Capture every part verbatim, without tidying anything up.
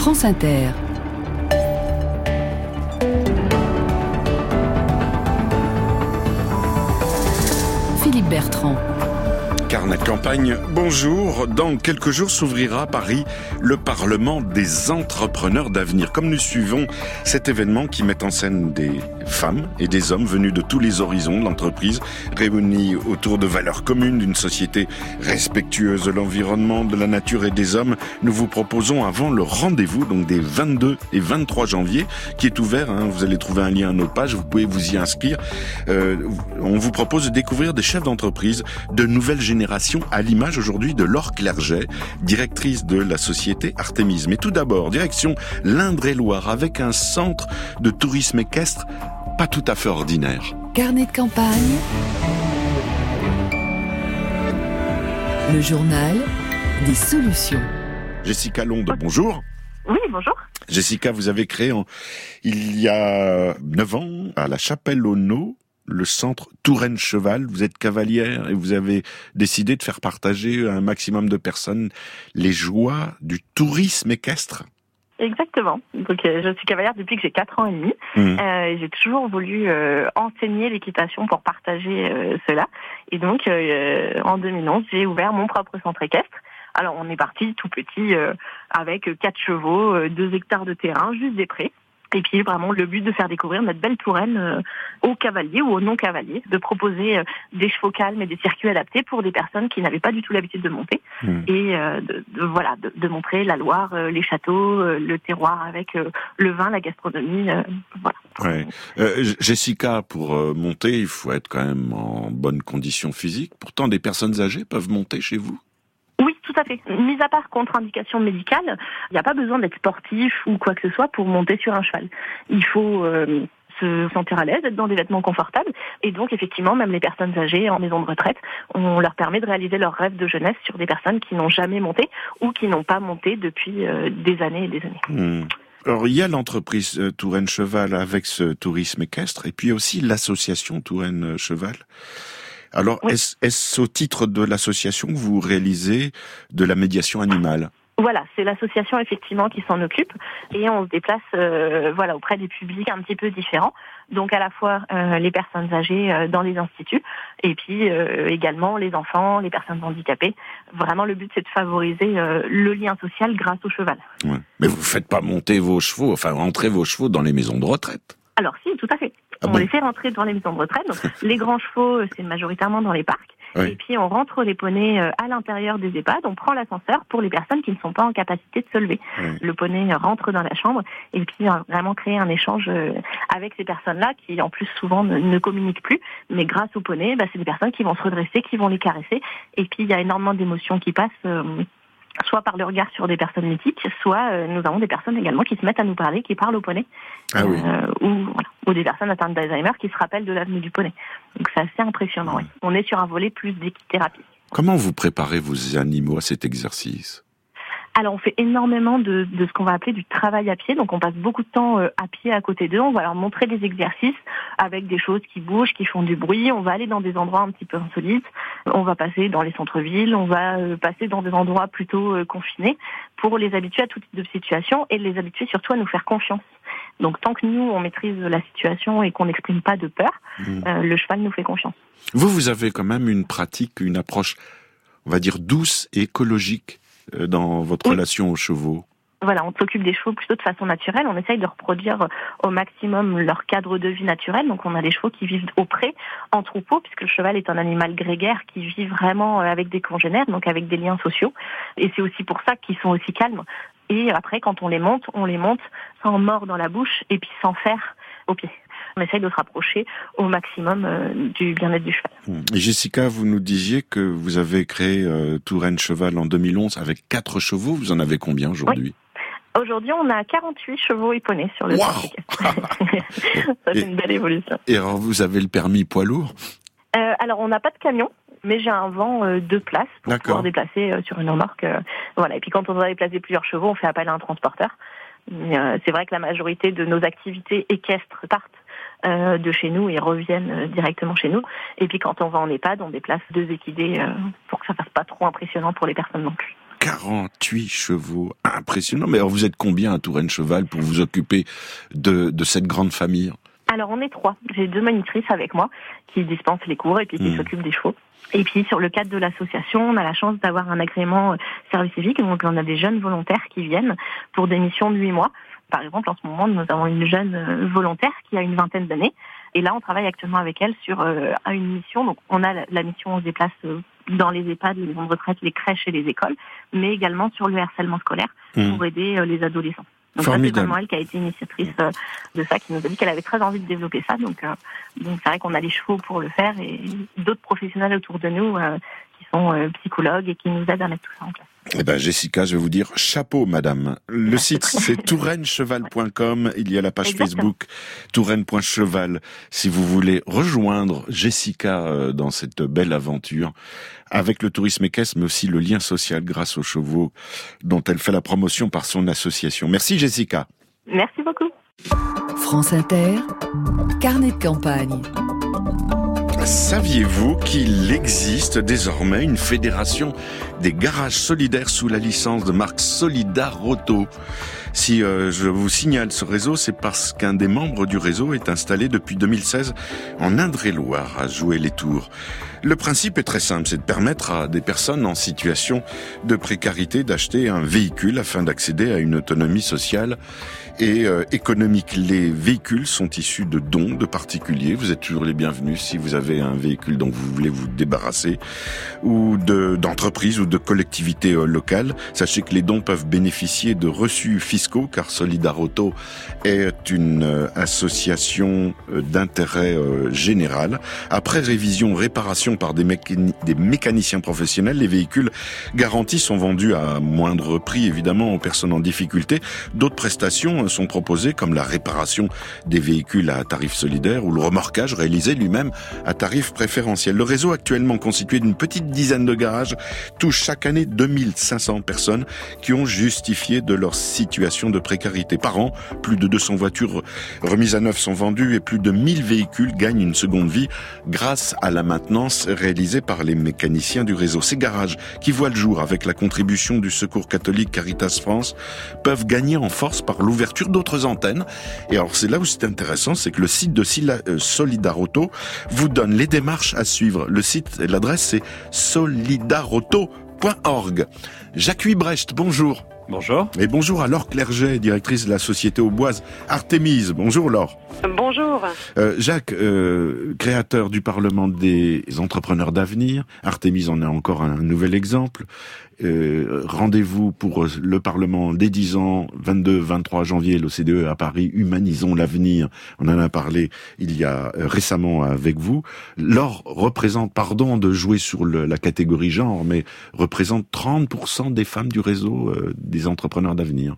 France Inter. Philippe Bertrand. Carnet de campagne, bonjour. Dans quelques jours s'ouvrira à Paris le Parlement des entrepreneurs d'avenir. Comme nous suivons cet événement qui met en scène des femmes et des hommes venus de tous les horizons de l'entreprise, réunis autour de valeurs communes d'une société respectueuse de l'environnement, de la nature et des hommes, nous vous proposons avant le rendez-vous, donc des vingt-deux et vingt-trois janvier, qui est ouvert, hein, vous allez trouver un lien à nos pages, vous pouvez vous y inscrire. Euh, on vous propose de découvrir des chefs d'entreprise de nouvelles générations, à l'image aujourd'hui de Laure Clerget, directrice de la société Artémis. Mais tout d'abord, direction l'Indre-et-Loire, avec un centre de tourisme équestre pas tout à fait ordinaire. Carnet de campagne, le journal des solutions. Jessica Londe, bonjour. Oui, bonjour. Jessica, vous avez créé en, il y a neuf ans à la Chapelle-aux-Naux le centre Touraine Cheval. Vous êtes cavalière et vous avez décidé de faire partager à un maximum de personnes les joies du tourisme équestre. Exactement. Donc, euh, je suis cavalière depuis que j'ai quatre ans et demi. Mmh. Euh, j'ai toujours voulu euh, enseigner l'équitation pour partager euh, cela. Et donc, euh, en deux mille onze, j'ai ouvert mon propre centre équestre. Alors, on est parti tout petit euh, avec quatre chevaux, euh, deux hectares de terrain, juste des prés. Et puis vraiment le but de faire découvrir notre belle Touraine euh, aux cavaliers ou aux non-cavaliers, de proposer euh, des chevaux calmes et des circuits adaptés pour des personnes qui n'avaient pas du tout l'habitude de monter, mmh. et euh, de, de voilà de, de montrer la Loire, euh, les châteaux, euh, le terroir avec euh, le vin, la gastronomie, euh, voilà. Ouais. Euh, Jessica, pour euh, monter, il faut être quand même en bonne condition physique. Pourtant, des personnes âgées peuvent monter chez vous. Oui, tout à fait. Mis à part contre-indication médicale, il n'y a pas besoin d'être sportif ou quoi que ce soit pour monter sur un cheval. Il faut euh, se sentir à l'aise, être dans des vêtements confortables. Et donc, effectivement, même les personnes âgées en maison de retraite, on leur permet de réaliser leurs rêves de jeunesse sur des personnes qui n'ont jamais monté ou qui n'ont pas monté depuis euh, des années et des années. Mmh. Alors, il y a l'entreprise euh, Touraine Cheval avec ce tourisme équestre et puis aussi l'association Touraine Cheval. Alors, oui. est-ce, est-ce au titre de l'association que vous réalisez de la médiation animale ? Voilà, c'est l'association effectivement qui s'en occupe et on se déplace euh, voilà auprès des publics un petit peu différents. Donc à la fois euh, les personnes âgées euh, dans les instituts et puis euh, également les enfants, les personnes handicapées. Vraiment le but c'est de favoriser euh, le lien social grâce au cheval. Ouais. Mais vous faites pas monter vos chevaux, enfin rentrer vos chevaux dans les maisons de retraite ? Alors si, tout à fait. Ah on bon les fait rentrer dans les maisons de retraite. Donc, les grands chevaux, c'est majoritairement dans les parcs. Oui. Et puis, on rentre les poneys à l'intérieur des EHPAD. On prend l'ascenseur pour les personnes qui ne sont pas en capacité de se lever. Oui. Le poney rentre dans la chambre et puis vraiment créer un échange avec ces personnes-là qui, en plus, souvent ne, ne communiquent plus. Mais grâce au poney, bah, c'est des personnes qui vont se redresser, qui vont les caresser. Et puis, il y a énormément d'émotions qui passent. Euh, soit par le regard sur des personnes mythiques, soit euh, nous avons des personnes également qui se mettent à nous parler, qui parlent au poney, ah oui. euh, ou, voilà, ou des personnes atteintes d'Alzheimer qui se rappellent de l'avenue du poney. Donc c'est assez impressionnant. Oui. On est sur un volet plus d'équithérapie. Comment vous préparez vos animaux à cet exercice ? Alors, on fait énormément de, de ce qu'on va appeler du travail à pied. Donc, on passe beaucoup de temps euh, à pied à côté d'eux. On va leur montrer des exercices avec des choses qui bougent, qui font du bruit. On va aller dans des endroits un petit peu insolites. On va passer dans les centres-villes. On va euh, passer dans des endroits plutôt euh, confinés pour les habituer à tout type de situation et les habituer surtout à nous faire confiance. Donc, tant que nous, on maîtrise la situation et qu'on n'exprime pas de peur, mmh. euh, le cheval nous fait confiance. Vous, vous avez quand même une pratique, une approche, on va dire, douce et écologique dans votre oui. relation aux chevaux. Voilà, on s'occupe des chevaux plutôt de façon naturelle. On essaye de reproduire au maximum leur cadre de vie naturel. Donc, on a des chevaux qui vivent au pré, en troupeau, puisque le cheval est un animal grégaire qui vit vraiment avec des congénères, donc avec des liens sociaux. Et c'est aussi pour ça qu'ils sont aussi calmes. Et après, quand on les monte, on les monte sans mord dans la bouche et puis sans fer aux pieds. On essaye de se rapprocher au maximum euh, du bien-être du cheval. Et Jessica, vous nous disiez que vous avez créé euh, Touraine Cheval en deux mille onze avec quatre chevaux. Vous en avez combien aujourd'hui ? Oui. Aujourd'hui, on a quarante-huit chevaux et poneys sur le wow centre. Ça fait une belle évolution. Et alors, vous avez le permis poids lourd ? euh, Alors, on n'a pas de camion, mais j'ai un vent euh, de place pour D'accord. pouvoir déplacer euh, sur une remorque. Euh, voilà. Et puis, quand on doit déplacer plusieurs chevaux, on fait appel à un transporteur. Mais, euh, c'est vrai que la majorité de nos activités équestres partent euh, de chez nous et reviennent euh, directement chez nous. Et puis quand on va en EHPAD, on déplace deux équidés euh, pour que ça fasse pas trop impressionnant pour les personnes non plus. quarante-huit chevaux, impressionnant. Mais alors vous êtes combien à Touraine-Cheval pour vous occuper de, de cette grande famille ? Alors on est trois. J'ai deux monitrices avec moi qui dispensent les cours et puis qui mmh. s'occupent des chevaux. Et puis sur le cadre de l'association, on a la chance d'avoir un agrément service civique. Donc on a des jeunes volontaires qui viennent pour des missions de huit mois. Par exemple, en ce moment, nous avons une jeune volontaire qui a une vingtaine d'années. Et là, on travaille actuellement avec elle sur euh, une mission. Donc on a la, la mission, on se déplace euh, dans les EHPAD, les maisons de retraite, les crèches et les écoles, mais également sur le harcèlement scolaire mmh. pour aider euh, les adolescents. Donc ça, c'est vraiment elle qui a été initiatrice euh, de ça, qui nous a dit qu'elle avait très envie de développer ça. Donc, euh, donc c'est vrai qu'on a les chevaux pour le faire et d'autres professionnels autour de nous euh, qui sont euh, psychologues et qui nous aident à mettre tout ça en place. Eh ben, Jessica, je vais vous dire chapeau, madame. Le site, c'est touraine cheval point com. Il y a la page Exactement. Facebook touraine point cheval. Si vous voulez rejoindre Jessica dans cette belle aventure avec le tourisme équestre, mais aussi le lien social grâce aux chevaux dont elle fait la promotion par son association. Merci, Jessica. Merci beaucoup. France Inter, carnet de campagne. Saviez-vous qu'il existe désormais une fédération des garages solidaires sous la licence de marque Solidarauto ? Si euh, je vous signale ce réseau, c'est parce qu'un des membres du réseau est installé depuis deux mille seize en Indre-et-Loire à Joué-les-Tours. Le principe est très simple, c'est de permettre à des personnes en situation de précarité d'acheter un véhicule afin d'accéder à une autonomie sociale et euh, économique. Les véhicules sont issus de dons de particuliers. Vous êtes toujours les bienvenus si vous avez un véhicule dont vous voulez vous débarrasser, ou de, d'entreprises ou de collectivités euh, locales. Sachez que les dons peuvent bénéficier de reçus fiscaux car Solidarauto est une euh, association euh, d'intérêt euh, général. Après révision, réparation par des, mécani- des mécaniciens professionnels, les véhicules garantis sont vendus à moindre prix évidemment aux personnes en difficulté. D'autres prestations sont proposées comme la réparation des véhicules à tarif solidaire ou le remorquage réalisé lui-même à tarif préférentiel. Le réseau actuellement constitué d'une petite dizaine de garages touche chaque année deux mille cinq cents personnes qui ont justifié de leur situation de précarité. Par an, plus de deux cents voitures remises à neuf sont vendues et plus de mille véhicules gagnent une seconde vie grâce à la maintenance réalisée par les mécaniciens du réseau. Ces garages, qui voient le jour avec la contribution du Secours catholique Caritas France, peuvent gagner en force par l'ouverture d'autres antennes. Et alors c'est là où c'est intéressant, c'est que le site de Solidarauto vous donne les démarches à suivre. Le site, l'adresse c'est solidarauto point org. Jacques Huybrecht, bonjour. Bonjour. Et bonjour à Laure Clerget, directrice de la société auboise Artémise. Bonjour Laure. Bonjour. Euh, Jacques, euh, créateur du Parlement des entrepreneurs d'avenir. Artémise en est encore un nouvel exemple. Euh, rendez-vous pour le Parlement dès dix ans, vingt-deux vingt-trois janvier, l'O C D E à Paris, Humanisons l'avenir. On en a parlé il y a euh, récemment avec vous. Laure représente, pardon de jouer sur le, la catégorie genre, mais représente trente pour cent des femmes du réseau euh, des entrepreneurs d'avenir.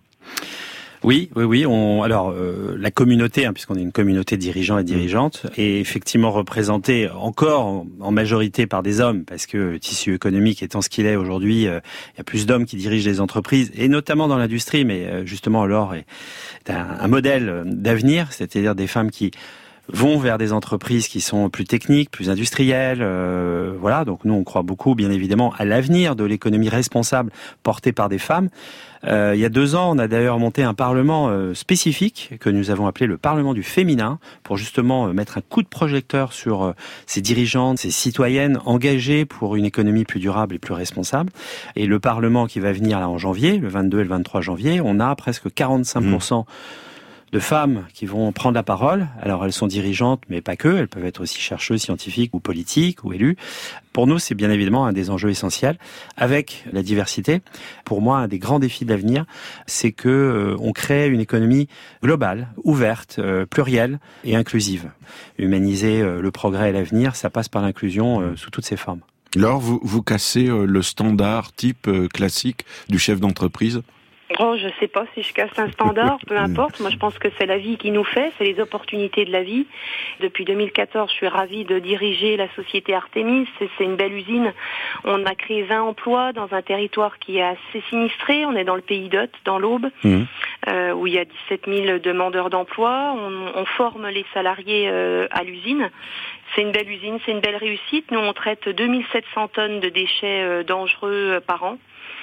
Oui, oui, oui. On, alors, euh, la communauté, hein, puisqu'on est une communauté de dirigeants et dirigeantes, est effectivement représentée encore en, en majorité par des hommes, parce que le tissu économique étant ce qu'il est aujourd'hui, euh, il y a plus d'hommes qui dirigent les entreprises, et notamment dans l'industrie, mais euh, justement, Laure est, est un, un modèle d'avenir, c'est-à-dire des femmes qui vont vers des entreprises qui sont plus techniques, plus industrielles, euh, voilà. Donc nous, on croit beaucoup, bien évidemment, à l'avenir de l'économie responsable portée par des femmes. Euh, il y a deux ans, on a d'ailleurs monté un parlement euh, spécifique que nous avons appelé le Parlement du féminin pour justement euh, mettre un coup de projecteur sur euh, ces dirigeantes, ces citoyennes engagées pour une économie plus durable et plus responsable. Et le Parlement qui va venir là en janvier, le vingt-deux et le vingt-trois janvier, on a presque quarante-cinq pour cent mmh. de femmes qui vont prendre la parole. Alors elles sont dirigeantes, mais pas que. Elles peuvent être aussi chercheuses, scientifiques ou politiques ou élues. Pour nous, c'est bien évidemment un des enjeux essentiels. Avec la diversité, pour moi, un des grands défis de l'avenir, c'est que euh, on crée une économie globale, ouverte, euh, plurielle et inclusive. Humaniser euh, le progrès et l'avenir, ça passe par l'inclusion euh, sous toutes ses formes. Laure, vous, vous cassez euh, le standard type euh, classique du chef d'entreprise ? Oh, je sais pas si je casse un standard, peu importe. Moi, je pense que c'est la vie qui nous fait, c'est les opportunités de la vie. Depuis deux mille quatorze, je suis ravie de diriger la société Artémise. C'est, c'est une belle usine. On a créé vingt emplois dans un territoire qui est assez sinistré. On est dans le pays d'Hôte, dans l'Aube, mmh. euh, où il y a dix-sept mille demandeurs d'emploi. On, on forme les salariés euh, à l'usine. C'est une belle usine, c'est une belle réussite. Nous, on traite deux mille sept cents tonnes de déchets euh, dangereux euh, par an.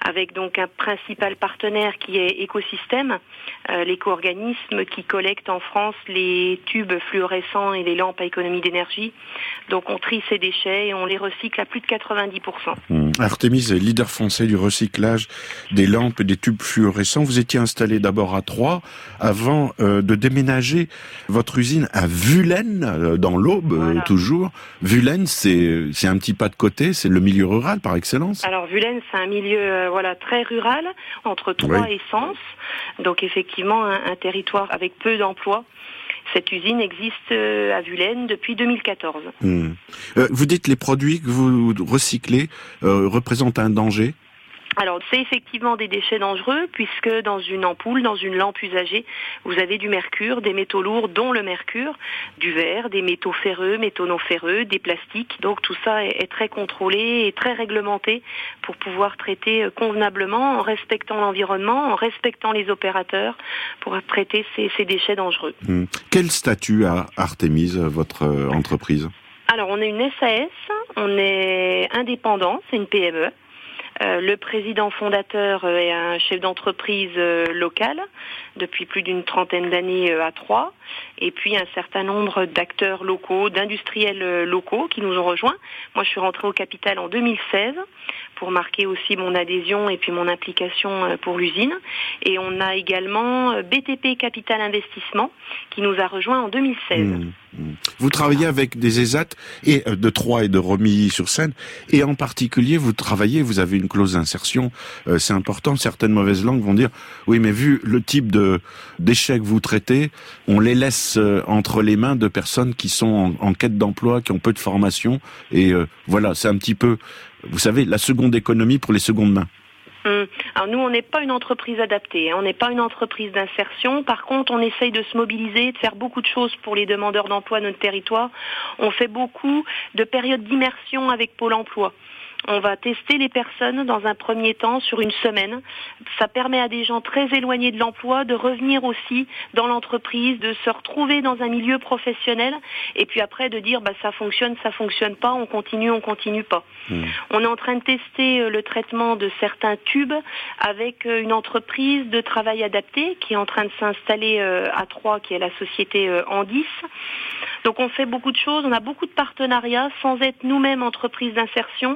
avec donc un principal partenaire qui est Écosystème, euh, l'éco-organisme qui collecte en France les tubes fluorescents et les lampes à économie d'énergie. Donc on trie ces déchets et on les recycle à plus de quatre-vingt-dix pour cent. Mmh. Artémis est leader français du recyclage des lampes et des tubes fluorescents. Vous étiez installé d'abord à Troyes avant euh, de déménager votre usine à Vulaines, euh, dans l'Aube, voilà. euh, toujours. Vulaines, c'est, c'est un petit pas de côté, c'est le milieu rural par excellence. Alors Vulaines, c'est un milieu euh, voilà très rural, entre Troyes oui. et Sens. Donc effectivement, un, un territoire avec peu d'emplois. Cette usine existe à Vulaines depuis deux mille quatorze. Mmh. Euh, vous dites les produits que vous recyclez euh, représentent un danger ? Alors, c'est effectivement des déchets dangereux puisque dans une ampoule, dans une lampe usagée, vous avez du mercure, des métaux lourds dont le mercure, du verre, des métaux ferreux, métaux non ferreux, des plastiques. Donc tout ça est, est très contrôlé et très réglementé pour pouvoir traiter convenablement en respectant l'environnement, en respectant les opérateurs pour traiter ces, ces déchets dangereux. Mmh. Quel statut a Artémis, votre entreprise ? Alors, on est une S A S, on est indépendant, c'est une P M E. Euh, le président fondateur euh, est un chef d'entreprise euh, local depuis plus d'une trentaine d'années euh, à Troyes, et puis un certain nombre d'acteurs locaux, d'industriels euh, locaux qui nous ont rejoints. Moi, je suis rentrée au capital en deux mille seize pour marquer aussi mon adhésion et puis mon implication euh, pour l'usine. Et on a également euh, B T P Capital Investissement qui nous a rejoints en deux mille seize. Mmh, mmh. Vous travaillez avec des E S A T et euh, de Troyes et de Romilly-sur-Seine, et en particulier, vous travaillez, vous avez une clause d'insertion, euh, c'est important. Certaines mauvaises langues vont dire oui, mais vu le type de déchets que vous traitez, on les laisse euh, entre les mains de personnes qui sont en, en quête d'emploi, qui ont peu de formation, et euh, voilà, c'est un petit peu, vous savez, la seconde économie pour les secondes mains. Hum. Alors nous, on n'est pas une entreprise adaptée, hein. On n'est pas une entreprise d'insertion. Par contre, on essaye de se mobiliser, de faire beaucoup de choses pour les demandeurs d'emploi de notre territoire. On fait beaucoup de périodes d'immersion avec Pôle emploi. On va tester les personnes dans un premier temps sur une semaine. Ça permet à des gens très éloignés de l'emploi de revenir aussi dans l'entreprise, de se retrouver dans un milieu professionnel et puis après de dire bah ça fonctionne, ça fonctionne pas, on continue, on continue pas. Mmh. On est en train de tester le traitement de certains tubes avec une entreprise de travail adapté qui est en train de s'installer à Troyes, qui est la société Andis. Donc on fait beaucoup de choses, on a beaucoup de partenariats sans être nous-mêmes entreprise d'insertion.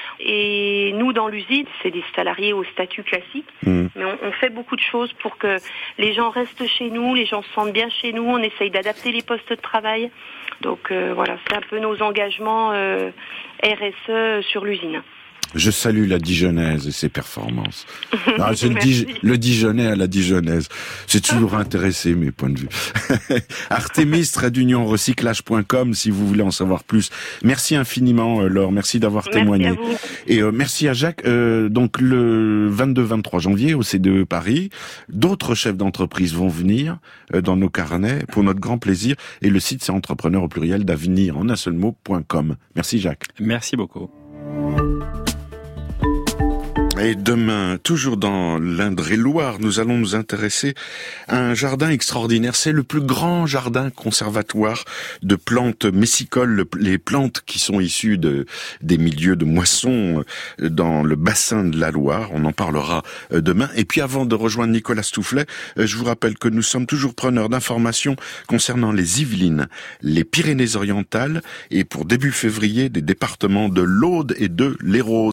Et nous, dans l'usine, c'est des salariés au statut classique, mmh. mais on, on fait beaucoup de choses pour que les gens restent chez nous, les gens se sentent bien chez nous, on essaye d'adapter les postes de travail. Donc euh, voilà, c'est un peu nos engagements euh, R S E sur l'usine. Je salue la Dijonnaise et ses performances. Non, c'est le, Dij- le Dijonnais à la Dijonnaise. C'est toujours intéressé, mes points de vue. Artémis, trait d'union recyclage point com, si vous voulez en savoir plus. Merci infiniment, Laure. Merci d'avoir merci témoigné. À vous. Et euh, merci à Jacques. Euh, donc, le vingt-deux vingt-trois janvier, au C D E Paris, d'autres chefs d'entreprise vont venir euh, dans nos carnets pour notre grand plaisir. Et le site, c'est entrepreneur au pluriel d'avenir en un seul mot, point com. Merci, Jacques. Merci beaucoup. Et demain, toujours dans l'Indre-et-Loire, nous allons nous intéresser à un jardin extraordinaire. C'est le plus grand jardin conservatoire de plantes messicoles, les plantes qui sont issues de, des milieux de moisson dans le bassin de la Loire. On en parlera demain. Et puis avant de rejoindre Nicolas Stoufflet, je vous rappelle que nous sommes toujours preneurs d'informations concernant les Yvelines, les Pyrénées-Orientales et pour début février, des départements de l'Aude et de l'Hérault.